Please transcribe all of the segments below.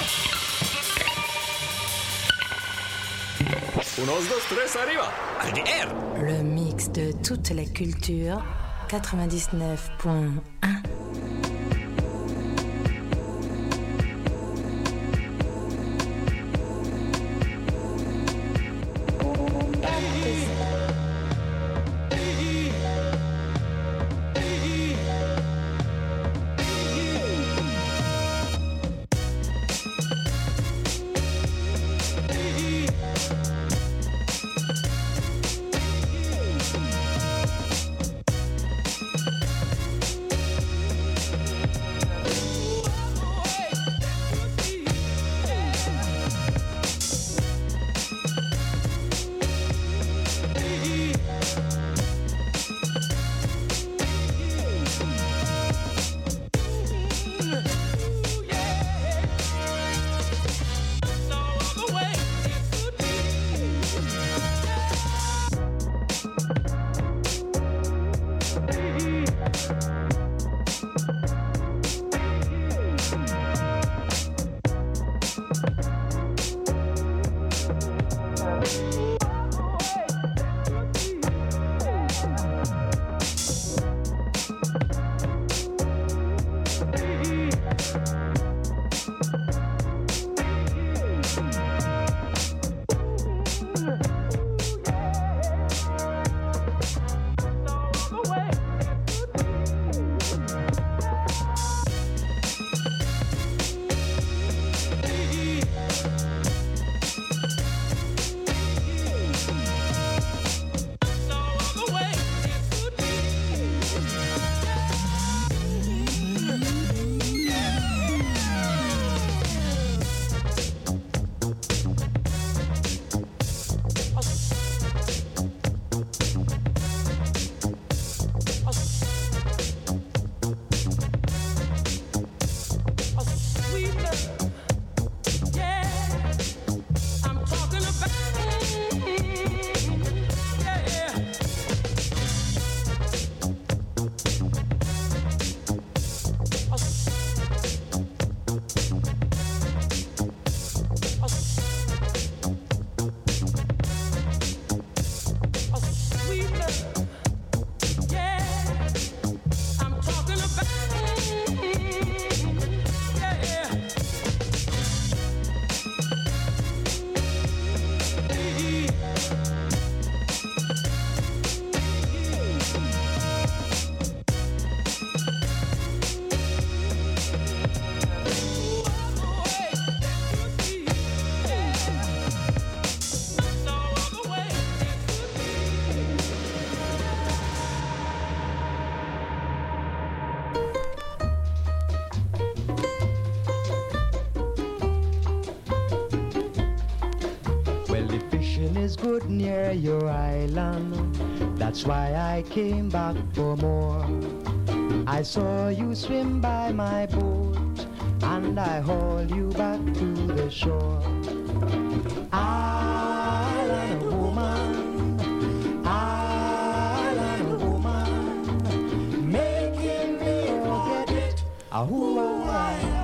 Unos, dos, tres, arriba. RDR. Le mix de toutes les cultures, 99.1. Good near your island, that's why I came back for more. I saw you swim by my boat, and I hauled you back to the shore. Island woman, making me forget who I am.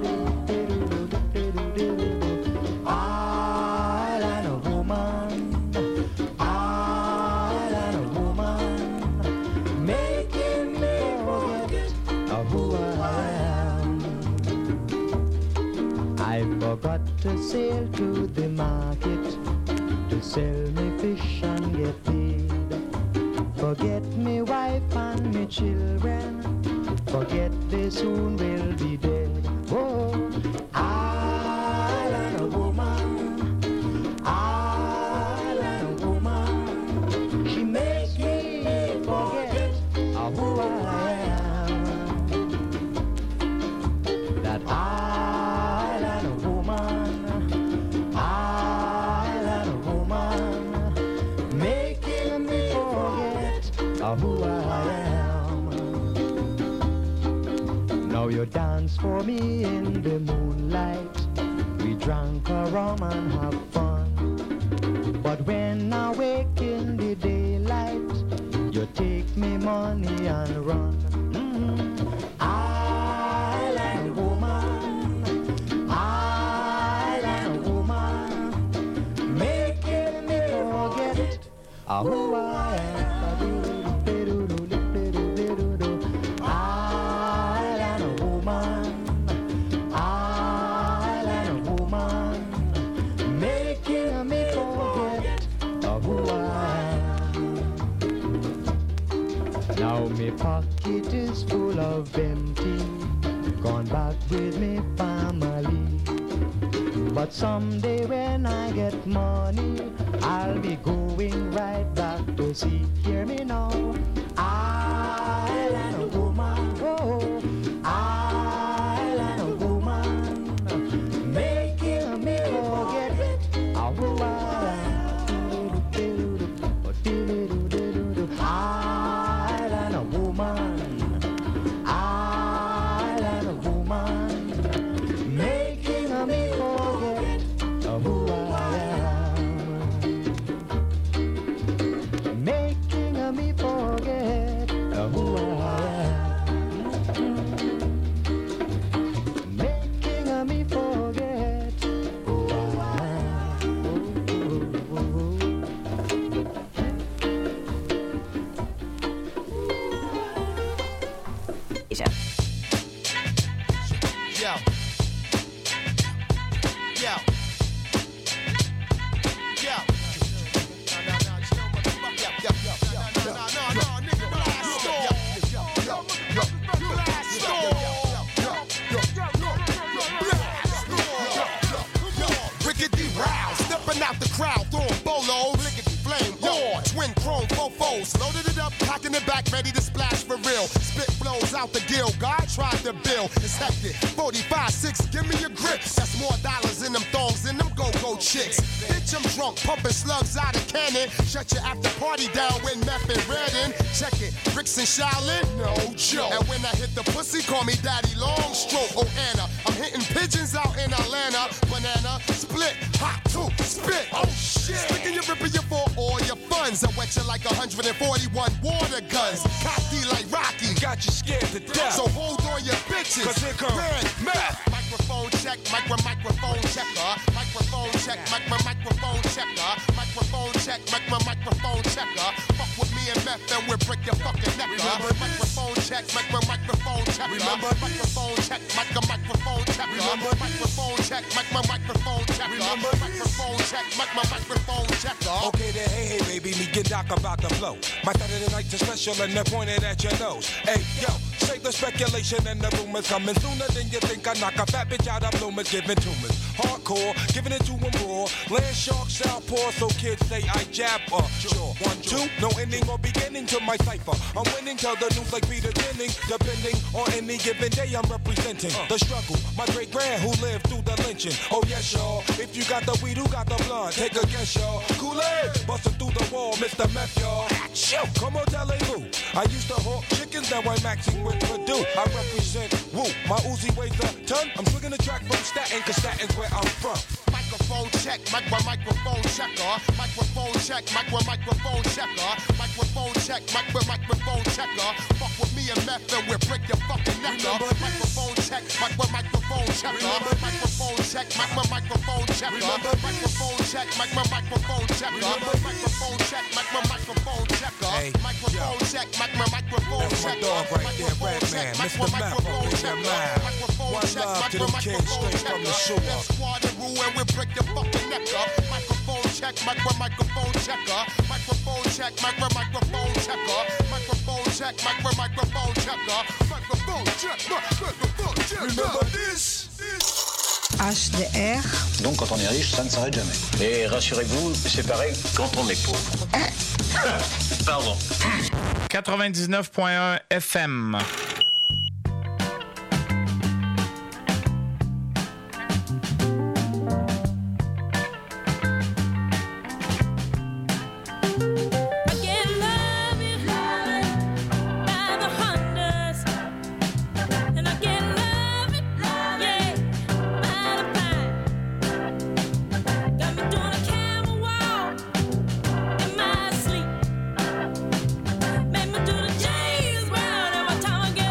Forgot to sail to the market to sell me fish and get paid. Forget me wife and me children, forget they soon will be dead. Oh, island woman, she makes me forget who I am. That island woman, making me forget who I am. Now you dance for me in the moonlight, we drank a rum and have fun. But when I wake in the daylight, you take me money and run. Island woman, who I am. Island woman, island woman, making me forget who I am. Now me pocket is full of empty, gone back with me family. But someday when I get money, I'll be going right back to see. Hear me now, island woman, oh, island woman, making me forget who I am. Island woman, island woman, making me forget who I am. Making me forget who I am. Making me forget who I Déjà. Yo. Yo. Yo. No, nigga, blast off. Blast off. Rickety Row, stepping out the crowd, throwing bolos. Lickety flame, war, twin chrome fofos. Loaded it up, packing it back, ready to splash for real. Spit flows out the gill, God tried to build. It's hectic, 45-6, give me your grips. That's more dollars in them thongs than them go-go chicks. Bitch, I'm drunk, pumping slugs out of cannon. Shut your after party down with meth and red in. Check it, bricks and Shaolin, no joke. And when I hit the pussy, call me Daddy Longstroke. Oh, Anna, I'm hitting pigeons out in Atlanta. Banana, split, hot, two, spit. Oh, shit. Sticking your ripper, you for all your funds. I wet you like 141 water guns. Cocky like Rocky. Got you scared to death. So hold on your bitches. Cause here comes Red meth. Microphone check, microphone checker. Microphone check, microphone checker. Microphone check, microphone checker. Fuck with me and meth and we'll break your fucking neck. Microphone check, microphone checker. Microphone check, microphone checker. Microphone check, microphone checker. Microphone check, microphone checker. Okay then, hey baby, me get doc about the flow. My Saturday nights are special and they're pointed at your nose. Hey yo, save the speculation and the rumors coming sooner than you think. I knock a fat bitch out of bloomers, giving tumors. Hardcore, giving it to them raw. Land shark, southpaw, so kids say I jab or sure. 1, 2, no ending or beginning to my cipher. I'm winning, tell the news like Peter Jennings. Depending on any given day, I'm representing the struggle. My great grand who lived through the lynching. Oh yes, y'all. If you got the weed, who got the blood? Take a guess, y'all. Kool-Aid, busting through the wall, Mr. Meth, y'all. Come on, tell it who. I used to hawk chickens, now I'm maxing with Purdue. I represent Woo. My Uzi weighs a ton. I'm swinging the track from Staten, cause Staten's where I'm from. Microphone check, microphone checker. Microphone check, microphone checker. Microphone check, microphone checker. Fuck with me and meth and we'll break your fucking neck up. Microphone check, microphone checker. Microphone check, microphone checker. Microphone check, microphone checker. Microphone check, microphone checker. Microphone check, microphone checker. That's my dog right there, Redman, Mr. Meth up in your mind. One love to them kids straight from the sewer. And we'll break your fucking neck up. Microphone check, microphone checker. Microphone check, microphone checker. Microphone check, microphone checker. Microphone check, microphone checker. Remember this? HDR. Donc quand on est riche, ça ne s'arrête jamais. Et rassurez-vous, c'est pareil quand on est pauvre. Pardon. 99.1 FM. Make me do the James Brown every time I get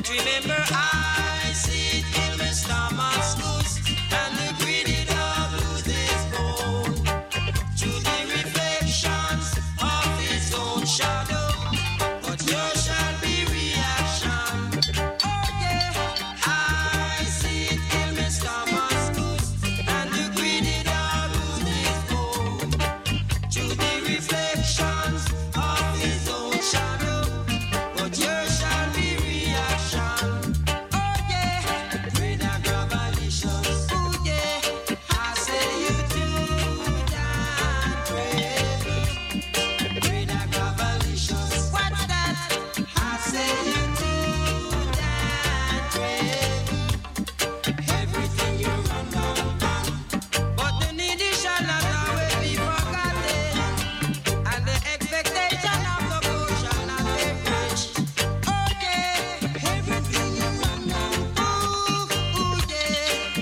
But remember, I see till Mr. Damascus, and the greedy dog lose his bone to the reflections of his own shadow. But yours shall be reaction. Oh yeah, I see till Mr. Damascus, and the greedy dog lose his bone to the reflections of his own shadow. But yours shall be reaction. Oh yeah, great and revelation. Oh yeah, I say you do that great. Great and revelation. What's that? I say you do that great. Everything you run on. But the needy shall not always be forgotten, and the expectation of the poor shall not perish. Oh yeah, everything you run on. Ooh yeah.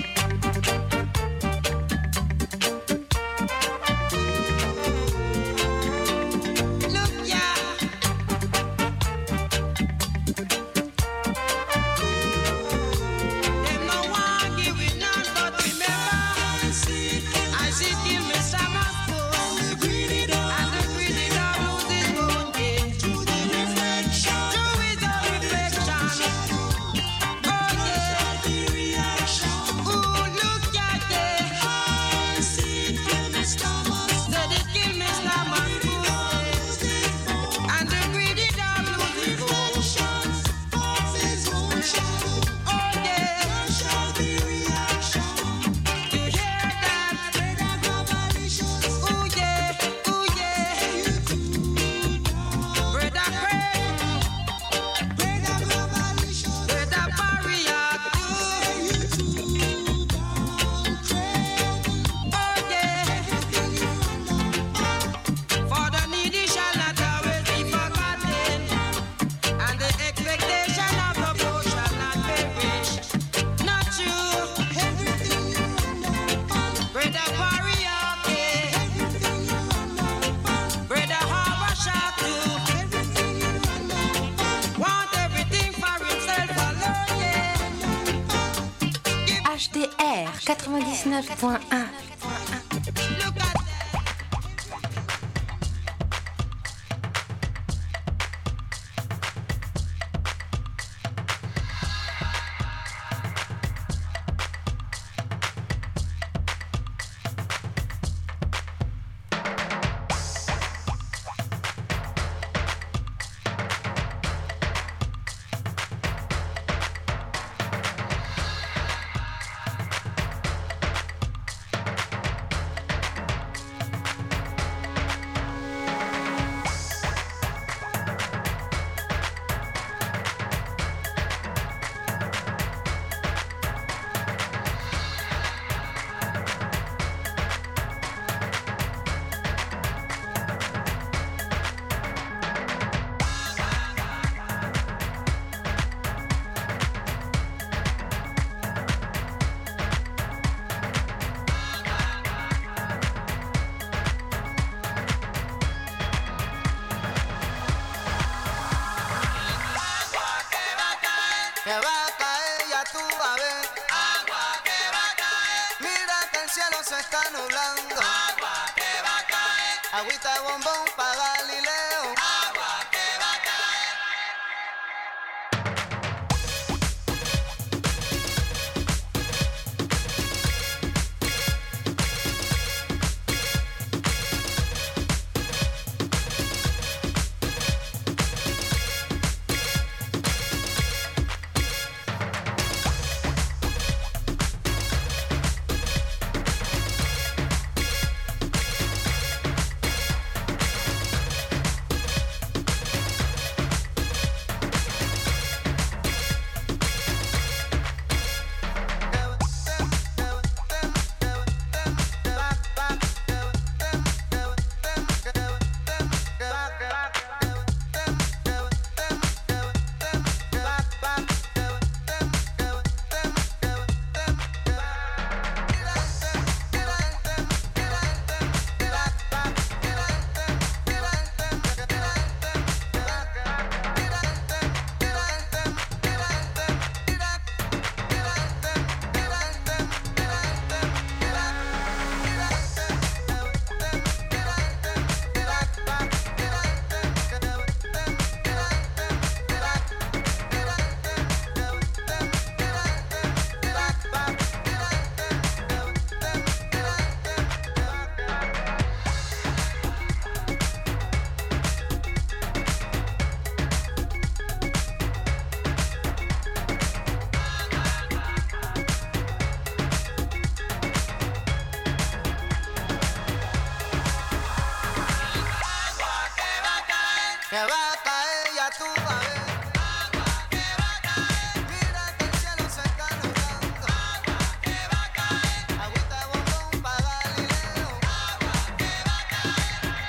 Look yeah. Them no one give it none, but remember, I see till Mr. Damascus, and the greedy dog lose his bone, yeah. To the reflection, to his own reflection. Oh yeah, ooh look at that. I see till Mr. Damascus, said it kill Mr. Damascus, and the greedy dog lose his bone. Oh yeah, you hear that? Ooh yeah, ooh yeah. Brother Craig, Brother Barrier too. Oh yeah, for the needy shall not always be forgotten, and the expectation of the poor shall not perish. Not you, Brother Barrier, yeah. Brother Habasha too. Want everything for himself alone, yeah. HDR 99.1. Look at that. Que va a caer, ya tú vas a ver. Agua que va a caer. Mira que el cielo se está nublando. Agua que va a caer. Agüita de bombón para Galileo. Agua que va a caer. me va a caer, ya tú sabes. Agua que va a caer. Mira que el cielo se está nublando. Agua que va a caer. Agüita de bombón para Galileo. Agua que va a caer.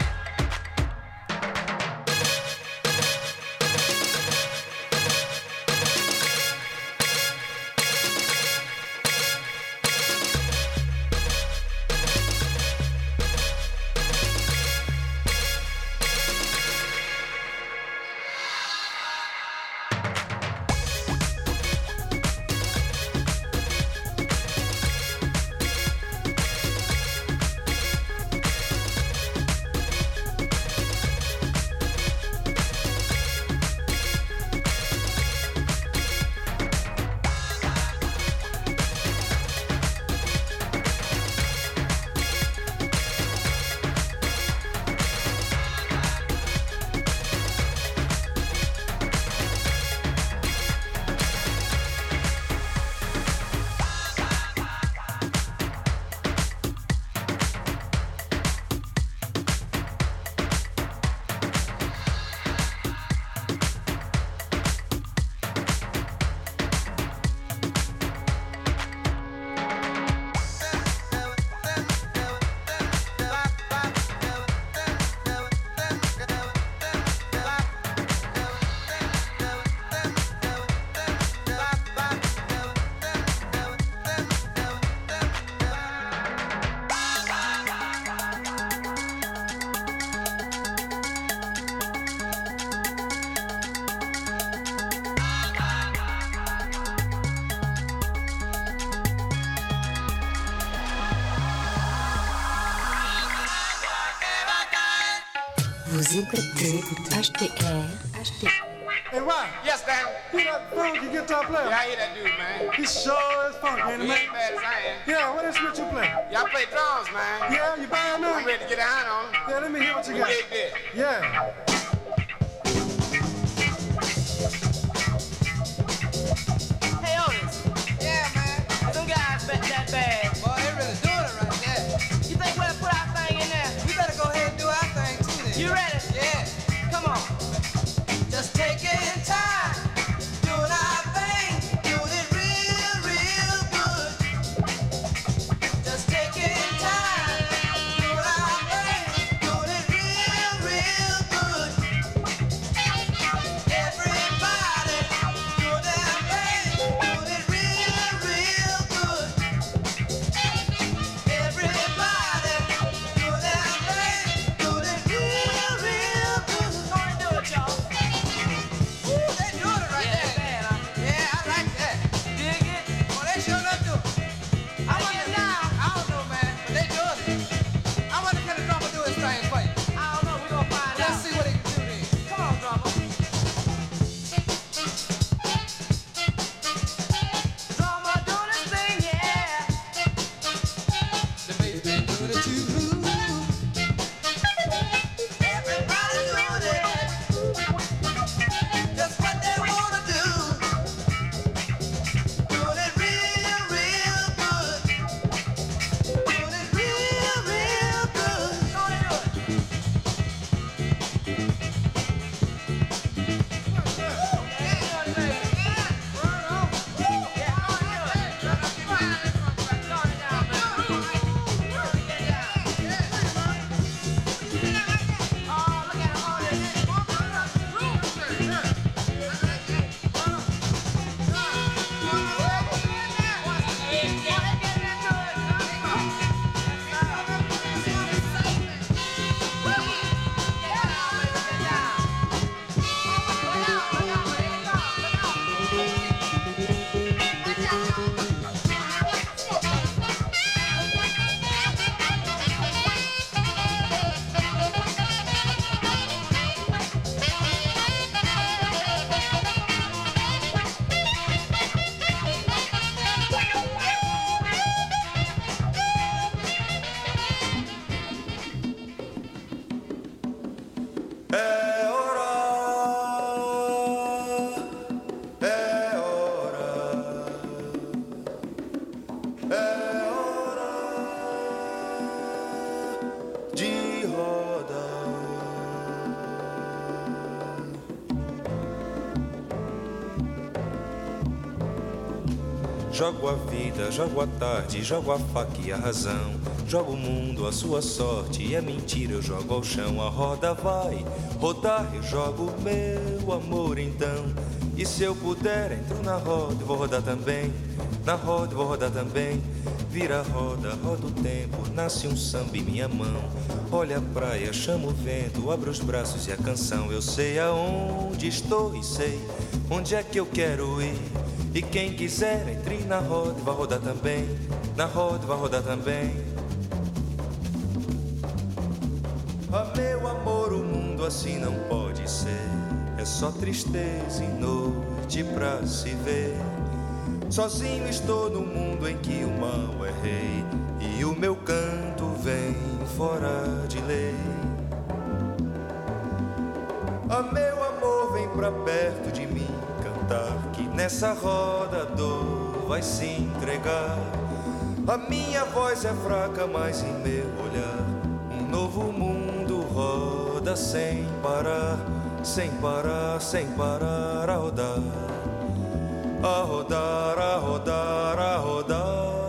Vous écoutez HTR. Hey, Rock. Yes, Dan. Who that funky guitar player? Yeah, I hear that dude, man. He sure is funky, ain't he, He man? ain't bad as I am. Yeah, what instrument you play? Y'all play drums, man. Yeah, you buying them? I'm ready to get a hand on 'em. Yeah, let me hear what you Who got. dig this? Yeah. Hey, Otis. Yeah, man. Them guys bet that bad. Boy, they really doing it right there. You think we'll put our thing in there? We better go ahead and do our thing, too, then. You ready? Yeah. Come on. Just taking time, doing our thing, doing it real, real good. Just taking time, doing our thing, doing it real, real good. Everybody, do their thing, doing it real, real good. Everybody, do their thing, doing it real, real good. Go and do it, y'all. Ooh, they doing it right Yeah, there. bad, huh? Yeah, I like that. Dig it? Well, they sure enough do it. I get it now. I don't know, man, but they doing it. I wonder can the drummer do his thing for you. I don't know. We're gonna find Let's out. see what he can do then. Come on, drummer. Drummer, do this thing, yeah. The bass been doing it too. Everybody doing it. Just what they wanna do. Doing it real, real good. Doing it real, real good. Go and do it. Jogo a vida, jogo a tarde, jogo a faca e a razão. Jogo o mundo, a sua sorte e a mentira eu jogo ao chão. A roda vai rodar, eu jogo o meu amor então. E se eu puder, entro na roda, vou rodar também. Na roda, vou rodar também. Vira a roda, roda o tempo, nasce um samba em minha mão. Olha a praia, chama o vento, abro os braços e a canção. Eu sei aonde estou e sei onde é que eu quero ir. E quem quiser, entre na roda e vai rodar também. Na roda vai rodar também. Ah, meu amor, o mundo assim não pode ser. É só tristeza e noite pra se ver. Sozinho estou no mundo em que o mal é rei. E o meu canto vem fora de lei. Ah, meu amor, vem pra perto de mim cantar, que nessa roda a dor vai se entregar. A minha voz é fraca, mas em meu olhar um novo mundo roda sem parar. Sem parar, sem parar, a rodar. A rodar, a rodar, a rodar.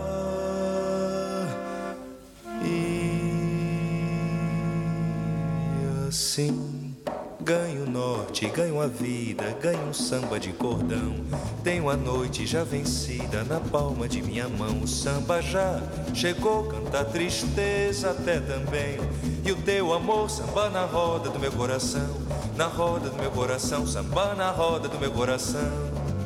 E assim ganho o norte, ganho a vida, ganho um samba de cordão. Tenho a noite já vencida na palma de minha mão. O samba já chegou, canta a tristeza até também. E o teu amor, samba na roda do meu coração. Na roda do meu coração, samba na roda do meu coração.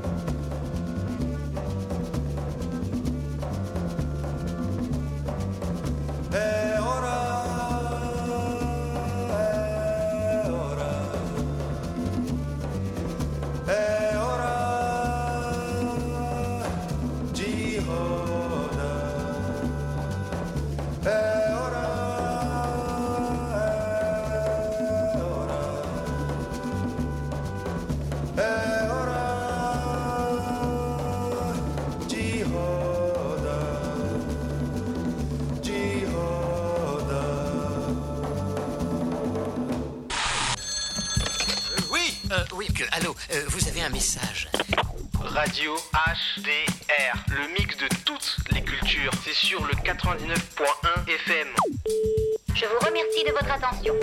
Allô, vous avez un message. Radio HDR, le mix de toutes les cultures. C'est sur le 99.1 FM. Je vous remercie de votre attention.